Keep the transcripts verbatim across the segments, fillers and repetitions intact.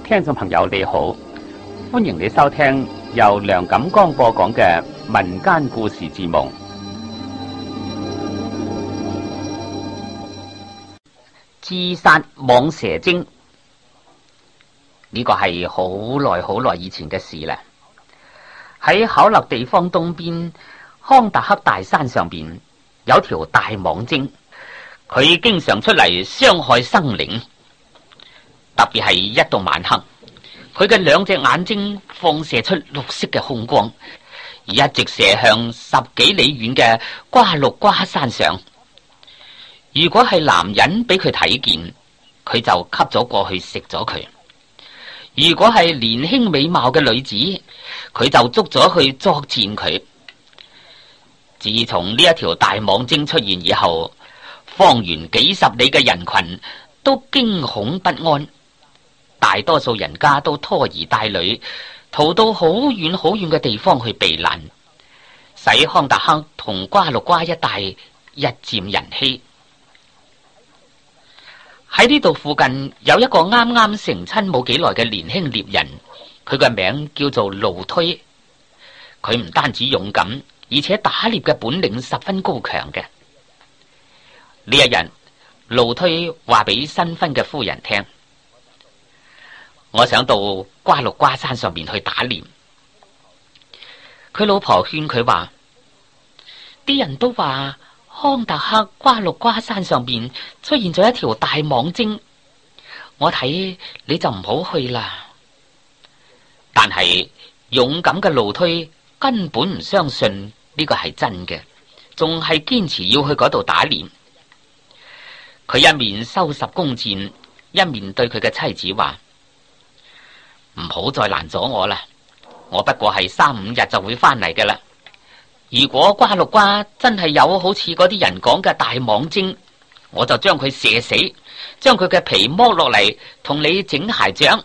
聽眾朋友你好，歡迎你收聽由梁錦光播講嘅民間故事節目。自殺蟒蛇精呢個係好耐好耐以前嘅事啦。喺巧立地方東邊康達克大山上邊有條大蟒精，佢經常出嚟傷害生靈。特別係一到晚黑，佢嘅兩隻眼睛放射出綠色嘅凶光，一直射向十幾里遠嘅瓜綠瓜山上。如果係男人俾佢睇見，佢就吸咗過去食咗佢；如果係年輕美貌嘅女子，佢就捉咗去作踐佢。自從呢一條大蟒精出現以後，方圓幾十里嘅人群都驚恐不安。大多數人家都拖兒帶女，逃到好遠好遠嘅地方去避難，使康達克同瓜綠瓜一帶日漸人稀。喺呢度附近有一個啱啱成親冇幾耐嘅年輕獵人，佢嘅名叫做盧推。佢唔單止勇敢，而且打獵嘅本領十分高強嘅。呢一日，盧推話俾新婚嘅夫人聽：我想到瓜綠瓜山上面去打獵。佢老婆勸佢話：啲人都話康達克瓜綠瓜山上邊出現咗一條大蟒精，我睇你就唔好去啦。但係勇敢嘅盧推根本唔相信呢個係真嘅，仲係堅持要去嗰度打獵。佢一面收拾弓箭，一面對佢嘅妻子話：唔好再攔阻我啦，我不過係三五日就會翻嚟嘅啦。如果瓜綠瓜真係有好似嗰啲人講嘅大蟒精，我就將佢射死，將佢嘅皮剝落嚟同你整鞋掌。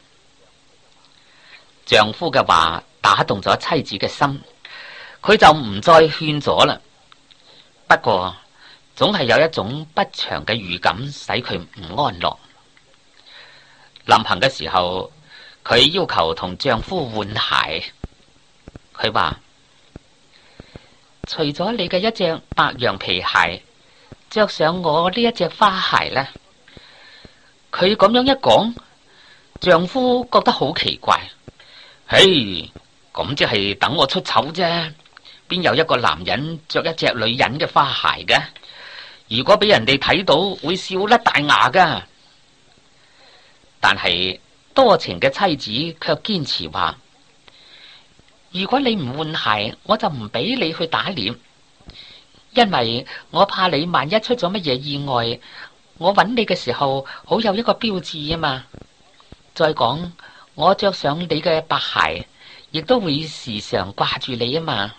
丈夫嘅話打動咗妻子嘅心，佢就唔再勸阻啦。不過總係有一種不祥嘅預感使佢唔安樂。臨行嘅時候，佢要求同丈夫換鞋。佢話：除咗你嘅一隻白羊皮鞋，着上我呢一隻花鞋呢。佢咁樣一講，丈夫覺得好奇怪。嘿，咁即係等我出醜啫，邊有一個男人着一隻女人嘅花鞋嘅？如果俾人哋睇到，會笑甩大牙噶。但係多情嘅妻子卻堅持話：如果你唔換鞋，我就唔俾你去打獵，因為我怕你萬一出咗乜嘢意外，我揾你嘅時候好有一個標誌啊嘛。再講，我着上你嘅白鞋，亦都會時常掛住你啊嘛。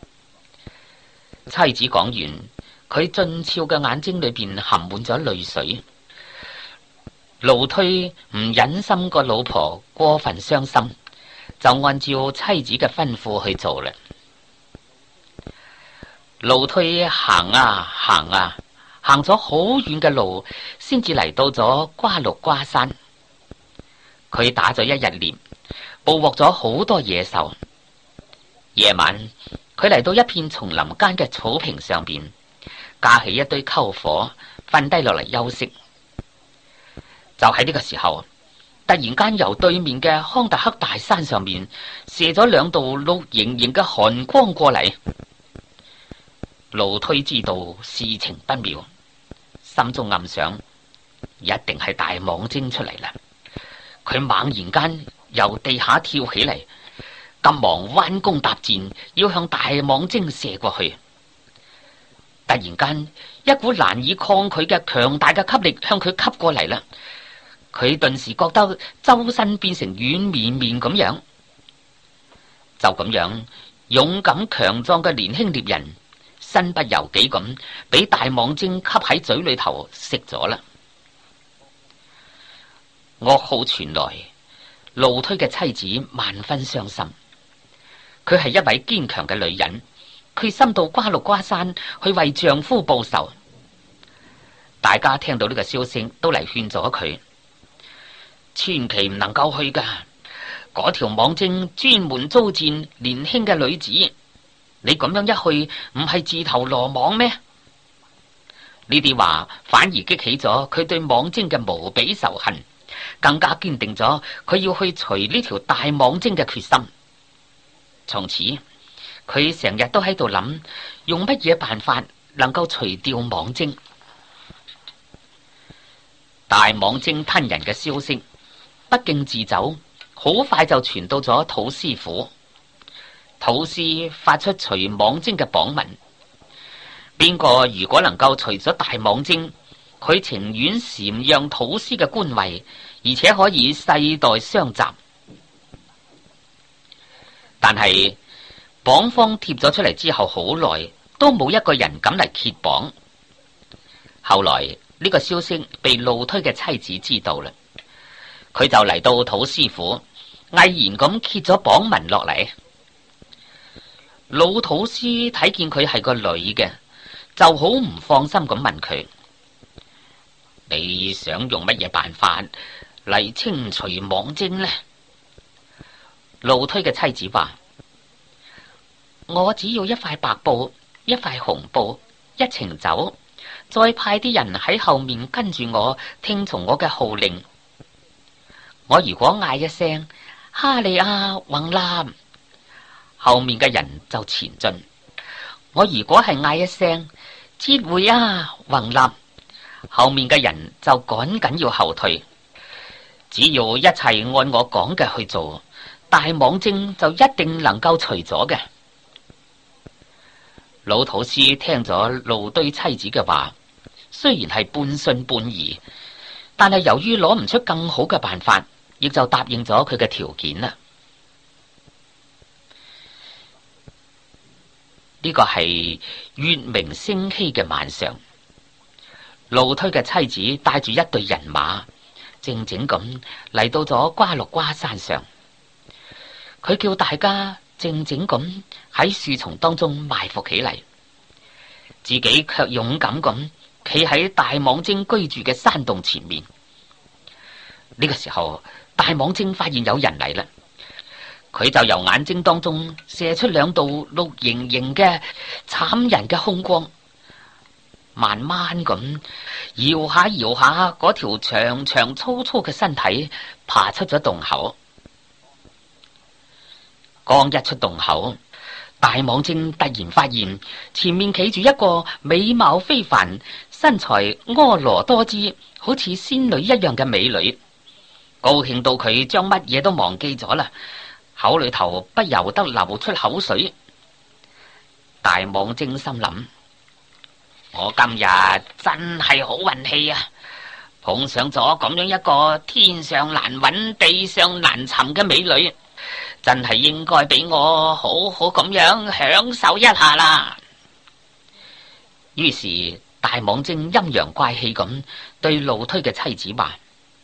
妻子講完，佢俊俏嘅眼睛裏邊含滿咗淚水。盧推唔忍心個老婆過分傷心，就按照妻子嘅吩咐去做啦。盧推行啊行啊，行咗好遠嘅路，先至嚟到咗瓜綠瓜山。佢打咗一日獵，捕獲咗好多野獸。夜晚，佢嚟到一片叢林間嘅草坪上邊，架起一堆篝火，瞓低落嚟休息。就喺呢個時候，突然間由對面嘅康達克大山上面射咗兩道綠瑩瑩嘅寒光過嚟。盧推知道事情不妙，心中暗想，一定係大蟒精出嚟啦。佢猛然間由地下跳起嚟，急忙彎弓搭箭，要向大蟒精射過去。突然間，一股難以抗拒嘅強大嘅吸力向佢吸過嚟啦。佢頓時覺得周身變成軟綿綿咁樣。就咁樣，勇敢強壯嘅年輕獵人身不由己咁俾大蟒精吸喺嘴裏頭食咗啦。噩耗傳來，盧推嘅妻子萬分傷心。佢係一位堅強嘅女人，決心到瓜綠瓜山去為丈夫報仇。大家聽到呢個消息，都嚟勸咗佢。 千祈唔能夠去噶。嗰條網精專門租賤年輕嘅女子，你咁樣一去，唔係自投羅網咩？呢啲話反而激起咗佢對網精嘅無比仇恨，更加堅定咗佢要去除呢條大網精嘅決心。從此，佢成日都喺度諗，用乜嘢辦法能夠除掉網精。大網精吞人嘅消息不脛自走，好快就傳到咗土師府。土師發出除網精嘅榜文，邊個如果能夠除咗大網精，佢情願禪讓土師嘅官位，而且可以世代相集。但係榜方貼咗出嚟之後，好耐都冇一個人敢嚟揭榜。後來呢個消息被路推嘅妻子知道啦，佢就嚟到土師府，毅然咁揭咗榜文落嚟。老土師睇見佢係個女嘅，就好唔放心咁問佢：你想用乜嘢辦法嚟清除網精呢？路推嘅妻子話：我只要一塊白布，一塊紅布，一程酒，再派啲人喺後面跟住我，聽從我嘅號令。我如果嗌一聲哈利亞宏南，後面嘅人就前進；我如果係嗌一聲接會啊宏南，後面嘅人就趕緊要後退。只要一切按我講嘅去做，大網精就一定能夠除咗嘅。老土師聽咗路堆妻子嘅話，雖然係半信半疑，但係由於攞唔出更好嘅辦法，亦就答應咗佢嘅條件啦。呢個係月明星稀嘅晚上，路推嘅妻子帶住一隊人馬，靜靜咁嚟到咗瓜綠瓜山上。佢叫大家靜靜咁喺樹叢當中埋伏起嚟，自己卻勇敢咁企喺大網精居住嘅山洞前面。呢個時候，大網精發現有人嚟啦，佢就由眼睛當中射出兩道綠瑩瑩嘅慘人嘅凶光，慢慢咁搖下搖下，嗰條長長粗粗嘅身體爬出咗洞口。剛一出洞口，大網精突然發現前面企住一個美貌非凡、身材婀娜多姿，好似仙女一樣嘅美女，高興到佢將乜嘢都忘記咗啦，口裏頭不由得流出口水。大網精心諗：我今日真係好運氣啊，碰上咗咁樣一個天上難揾地上難尋嘅美女，真係應該俾我好好咁樣享受一下啦。於是大網精陰陽怪氣咁對路推嘅妻子話：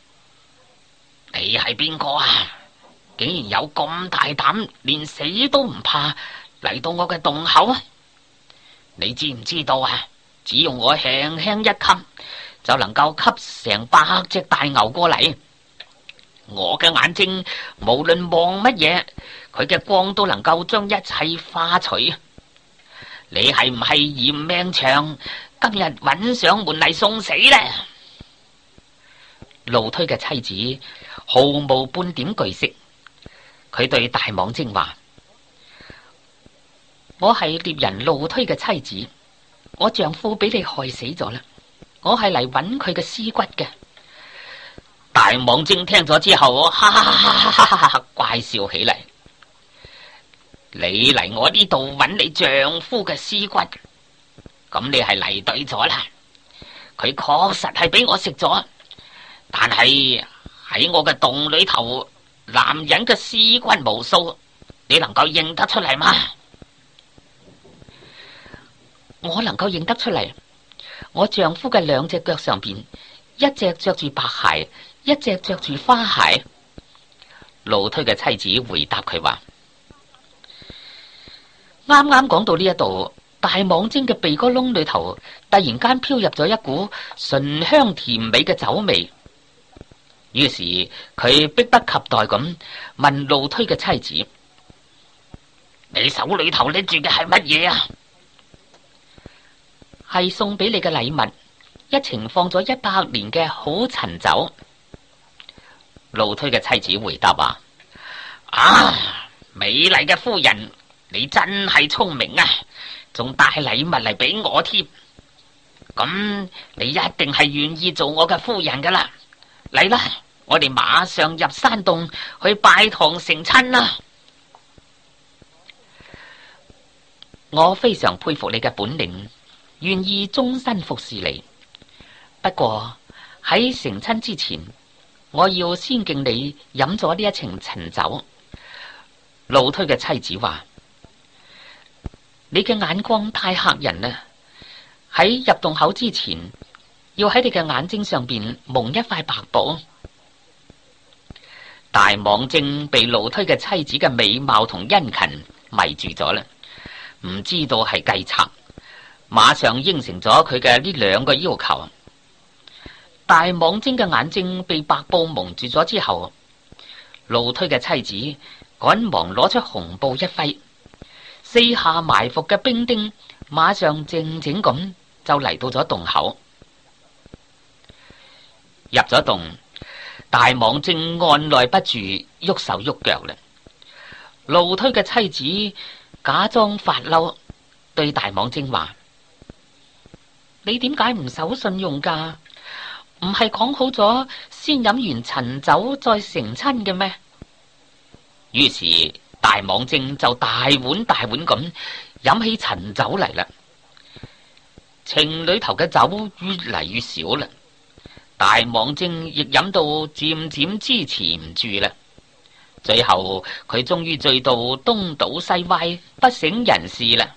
你係邊個啊？竟然有咁大膽，連死都唔怕嚟到我嘅洞口啊！你知唔知道啊？只用我輕輕一吸，就能夠吸成百隻大牛過嚟。我嘅眼睛無論望乜嘢，佢嘅光都能夠將一切化除。你係唔係嫌命長，今日揾上門嚟送死呢？路推嘅妻子毫無半點懼色，佢對大網精話：我係獵人路推嘅妻子，我丈夫俾你害死咗啦，我係嚟揾佢嘅屍骨嘅。大網精聽咗之後，哈哈哈哈哈哈怪笑起嚟。你嚟我呢度揾你丈夫嘅屍骨，咁你係嚟對咗啦。佢確實係俾我食咗，但係喺我嘅洞裏頭，男人嘅屍骨無數，你能夠認得出嚟嗎？我能夠認得出嚟，我丈夫嘅兩隻腳上邊，一隻着住白鞋，一隻着住花鞋。路推嘅妻子回答佢話：啱啱講到呢一度，大網精嘅鼻哥窿裏頭突然間飄入咗一股醇香甜美嘅酒味。 於是佢迫不及待咁問路推嘅妻子：你手裏頭拎住嘅係乜嘢啊？係送俾你嘅禮物，一程放咗一百年嘅好陳酒。路推嘅妻子回答話：啊，美麗嘅夫人，你真係聰明啊，仲帶禮物嚟俾我添。咁你一定係願意做我嘅夫人噶啦。嚟啦，我哋馬上入山洞去拜堂成親啦。我非常佩服你嘅本領，願意終身服侍你。不過喺成親之前，我要先敬你飲咗呢一程陳酒。路推嘅妻子話：你嘅眼光太嚇人啦！喺入洞口之前，要喺你嘅眼睛上邊蒙一塊白布。大蟒精被路推嘅妻子嘅美貌同殷勤迷住咗啦，唔知道係計策，馬上應承咗佢嘅呢兩個要求。大蟒精嘅眼睛被白布蒙住咗之後，路推嘅妻子趕忙攞出紅布一揮，四下埋伏嘅兵丁馬上靜靜咁就嚟到咗洞口。入咗洞，大蟒精按捺不住喐手喐腳啦。路推嘅妻子假裝發嬲，對大蟒精話：你點解唔守信用噶？唔係講好咗先飲完陳酒再成親嘅咩？於是大蟒精就大碗大碗咁飲起陳酒嚟啦。情裏頭嘅酒越嚟越少啦，大蟒精亦飲到漸漸支持唔住啦。最後佢終於醉到東倒西歪，不省人事啦。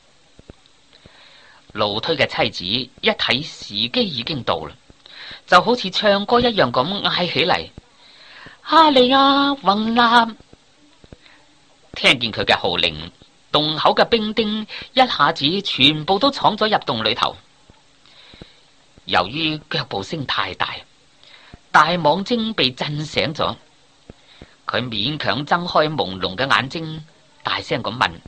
路推嘅妻子一睇時機已經到啦，就好似唱歌一樣咁嗌起嚟：哈利亞宏立！聽見佢嘅號令，洞口嘅兵丁一下子全部都闖咗入洞裏頭。由於腳步聲太大，大蟒精被震醒咗，佢勉強睜開朦朧嘅眼睛，大聲咁問：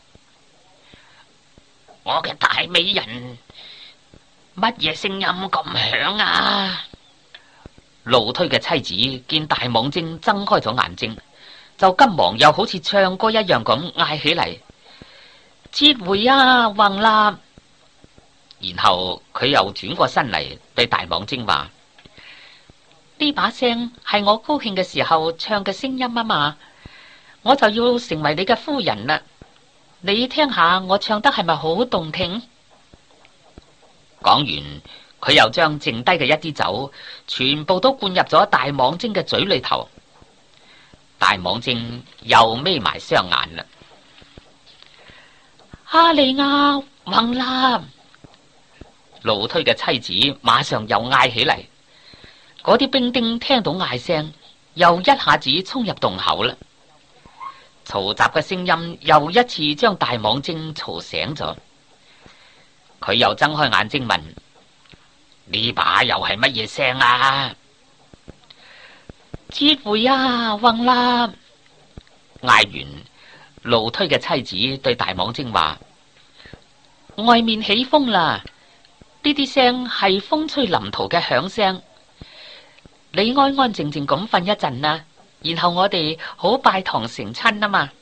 我嘅大美人，乜嘢聲音咁響啊？路推嘅妻子見大蟒精睜開咗眼睛，就急忙又好似唱歌一樣咁嗌起嚟：撤回啊，宏立！然後佢又轉過身嚟對大蟒精話：呢把聲係我高興嘅時候唱嘅聲音啊嘛，我就要成為你嘅夫人啦。你聽下我唱得係咪好動聽？講完，佢又將剩低嘅一啲酒全部都灌入咗大蟒精嘅嘴裏頭。大蟒精又眯埋雙眼啦。哈利亞宏立！路推嘅妻子馬上又嗌起嚟。嗰啲兵丁聽到嗌聲，又一下子衝入洞口啦。嘈雜嘅聲音又一次將大蟒精嘈醒咗。佢又睜開眼睛問：呢把又係乜嘢聲啊？撤回啊，宏立！嗌完，路推嘅妻子對大蟒精話：外面起風啦，呢啲聲係風吹林桃嘅響聲。你安安靜靜咁瞓一陣啦，然後我哋好拜堂成親啊嘛。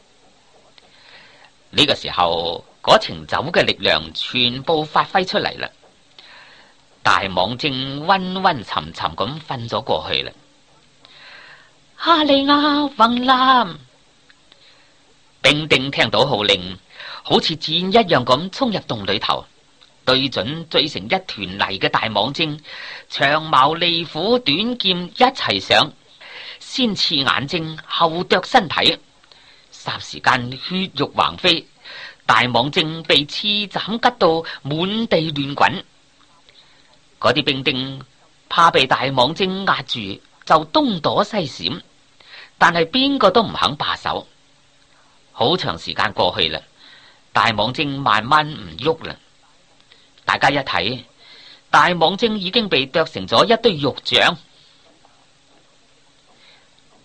呢個時候，嗰程酒嘅力量全部發揮出嚟啦。大蟒精昏昏沉沉咁瞓咗過去啦。哈利亞宏立！兵丁聽到號令，好似箭一樣咁衝入洞裏頭，對準醉成一團泥嘅大蟒精，長矛利斧短劍一齊上，先刺眼睛後剁身體，霎時間血肉橫飛，大蟒精被刺斬吉到滿地亂滾。嗰啲兵丁怕被大蟒精壓住，就東躲西閃，但係邊個都唔肯罷手。好長時間過去啦，大蟒精慢慢唔喐啦。大家一睇，大蟒精已經被剁成咗一堆肉醬。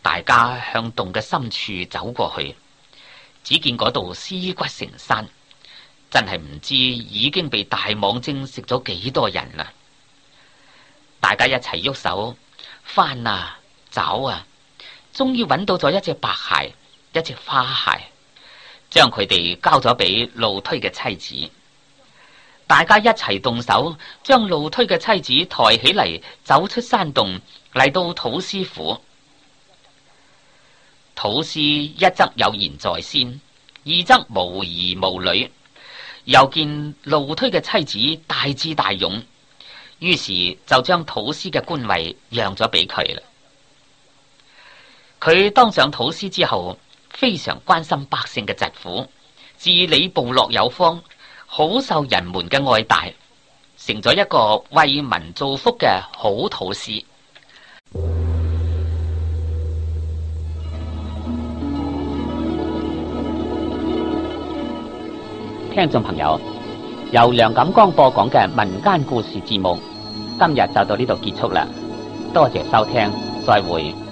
大家向洞嘅深處走過去，只見嗰度屍骨成山，真係唔知已經被大蟒精食咗幾多人啦！大家一齊喐手翻啊找啊，終於揾到咗一隻白蟹，一隻花蟹，將佢哋交咗俾路推嘅妻子。大家一齊動手，將路推嘅妻子抬起嚟，走出山洞，嚟到土司府。土司一則有言在先，二則無兒無女，又見路推嘅妻子大智大勇，於是就將土司嘅官位讓咗俾佢啦。佢當上土司之後，非常關心百姓嘅疾苦，治理部落有方，好受人們嘅愛戴，成咗一個為民造福嘅好土司。聽眾朋友，由梁錦光播講嘅民間故事節目，今日就到呢度結束啦，多謝收聽，再會。